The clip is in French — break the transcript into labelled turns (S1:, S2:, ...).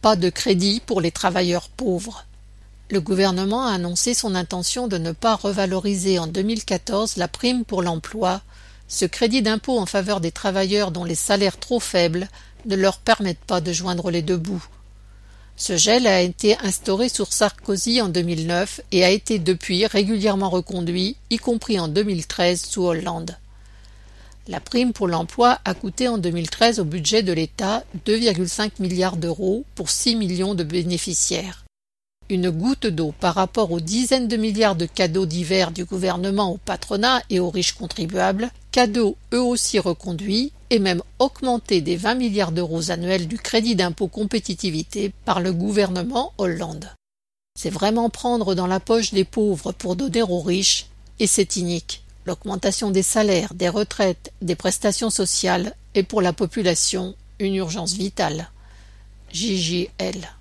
S1: Pas de crédit pour les travailleurs pauvres. Le gouvernement a annoncé son intention de ne pas revaloriser en 2014 la prime pour l'emploi, ce crédit d'impôt en faveur des travailleurs dont les salaires trop faibles ne leur permettent pas de joindre les deux bouts. Ce gel a été instauré sous Sarkozy en 2009 et a été depuis régulièrement reconduit, y compris en 2013 sous Hollande. La prime pour l'emploi a coûté en 2013 au budget de l'État 2,5 milliards d'euros pour 6 millions de bénéficiaires. Une goutte d'eau par rapport aux dizaines de milliards de cadeaux divers du gouvernement au patronat et aux riches contribuables, cadeaux eux aussi reconduits et même augmentés des 20 milliards d'euros annuels du crédit d'impôt compétitivité par le gouvernement Hollande. C'est vraiment prendre dans la poche des pauvres pour donner aux riches, et c'est inique. L'augmentation des salaires, des retraites, des prestations sociales est pour la population une urgence vitale. JJL